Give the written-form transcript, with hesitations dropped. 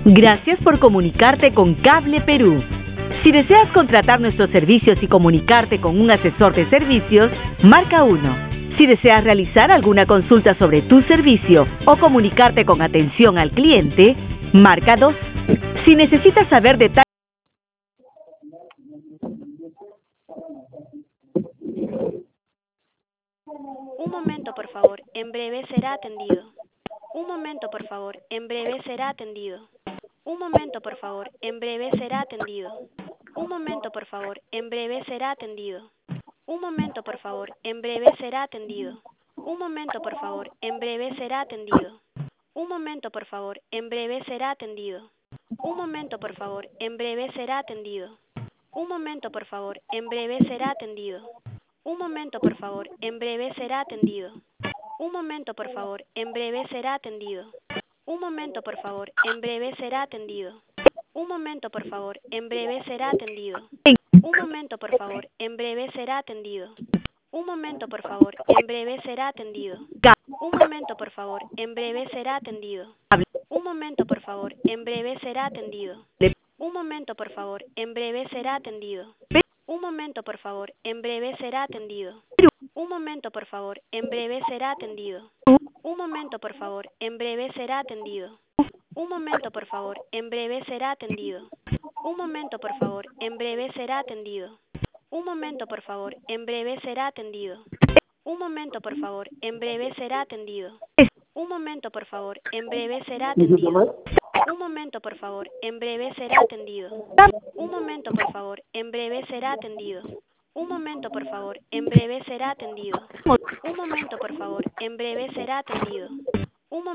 Gracias por comunicarte con Cable Perú. Si deseas contratar nuestros servicios y comunicarte con un asesor de servicios, marca 1. Si deseas realizar alguna consulta sobre tu servicio o comunicarte con atención al cliente, marca 2. Si necesitas saber detalles... Un momento, por favor. En breve será atendido. Un momento, por favor. En breve será atendido. Un momento, por favor. En breve será atendido. Un momento, por favor. En breve será atendido. Un momento, por favor. En breve será atendido. Un momento, por favor. En breve será atendido. Un momento, por favor. En breve será atendido. Un momento, por favor. En breve será atendido. Un momento, por favor. En breve será atendido. Un momento, por favor. En breve será atendido. Un momento, por favor. En breve será atendido. Un momento, por favor. En breve será atendido. Un momento, por favor. En breve será atendido. Un momento, por favor. En breve será atendido. Un momento, por favor. En breve será atendido. Un momento, por favor. En breve será atendido. Un momento, por favor. En breve será atendido. Un momento, por favor. En breve será atendido. Un momento, por favor. En breve será atendido. Un momento, por favor. En breve será atendido. Un momento, por favor. En breve será atendido. Un momento, por favor. En breve será atendido. Un momento, por favor. En breve será atendido. Un momento, por favor. En breve será atendido. Un momento, por favor. En breve será atendido. Un momento, por favor. En breve será atendido. Un momento, por favor. En breve será atendido. Un momento, por favor. En breve será atendido. Un momento, por favor. En breve será atendido. Un momento, por favor. En breve será atendido.